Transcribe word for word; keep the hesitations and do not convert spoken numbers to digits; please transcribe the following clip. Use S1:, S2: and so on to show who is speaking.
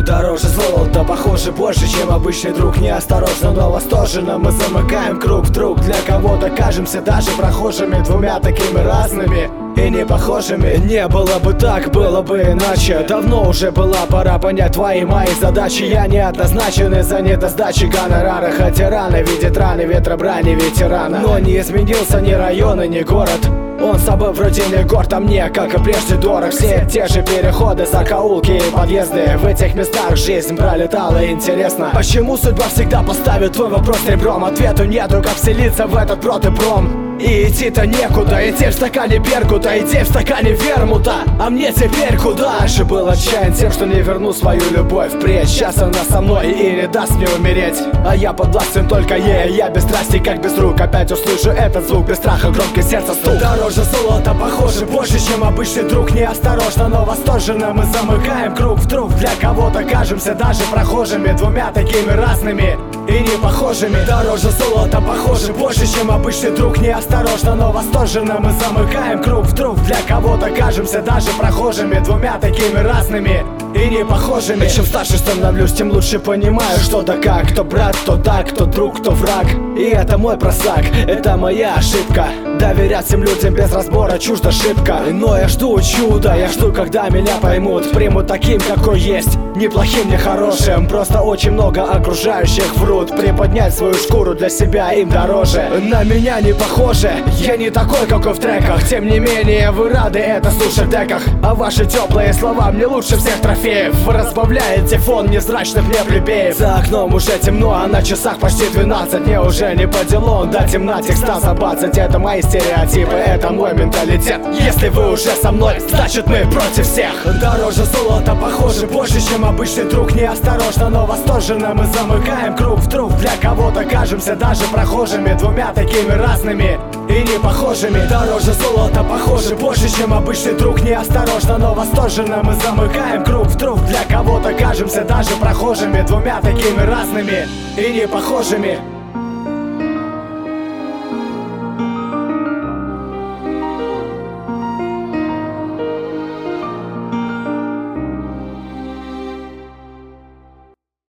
S1: Дороже золота, похоже, больше, чем обычный друг. Неосторожно, но восторженно мы замыкаем круг вдруг. Для кого-то кажемся даже прохожими, двумя такими разными и не похожими. Не было бы так, было бы иначе. Давно уже была пора понять твои мои задачи. Я неоднозначен из-за недосдачи гонорара. Хотя рано видит раны ветробрани ветерана. Но не изменился ни район и ни город. Он с собой вроде не горд, а мне, как и прежде, дорог. Все те же переходы, закоулки и подъезды. В этих местах жизнь пролетала, интересно. Почему судьба всегда поставит твой вопрос ребром? Ответу нету, как вселиться в этот протопром. И идти-то некуда, идти в стакане Бергута, идти в стакане вермута. А мне теперь куда? Раньше был отчаян тем, что не верну свою любовь впредь. Сейчас она со мной и не даст мне умереть. А я подвластен только ей, я без страсти, как без рук. Опять услышу этот звук, без страха громкий сердце стук. Дороже золота, похоже, больше, чем обычный друг. Неосторожно, но восторженно мы замыкаем круг вдруг. Для кого-то кажемся даже прохожими, двумя такими разными и не похожими. Дороже золота, похоже, больше, чем обычный друг. Неосторожно, но восторженно мы замыкаем круг вдруг. Для кого-то кажемся даже прохожими, двумя такими разными и не похожими. И чем старше становлюсь, тем лучше понимаю, что да как. Кто брат, кто так, кто друг, кто враг. И это мой просак, это моя ошибка. Доверять всем людям без разбора чужда шибко. Но я жду чуда, я жду, когда меня поймут. Примут таким, какой есть, не плохим, не хорошим. Просто очень много окружающих врут. Приподнять свою шкуру для себя им дороже. На меня не похоже, я не такой, какой в треках. Тем не менее вы рады это слушать в деках. А ваши теплые слова мне лучше всех трофеев. Вы разбавляете фон незрачных мне плебеев. За окном уже темно, а на часах почти двенадцать. Мне уже не по делу, до темна текста забацать. Это мои стереотипы, это мой менталитет. Если вы уже со мной, значит мы против всех. Дороже золота, похоже, больше, чем обычный друг. Неосторожно, но восторженно мы замыкаем круг вдруг. Для кого-то кажемся даже прохожими, двумя такими разными и не похожими. Дороже золота, похоже, больше, чем обычный друг. Неосторожно, но восторженно мы замыкаем круг вдруг. Для кого-то кажемся даже прохожими, двумя такими разными и не похожими.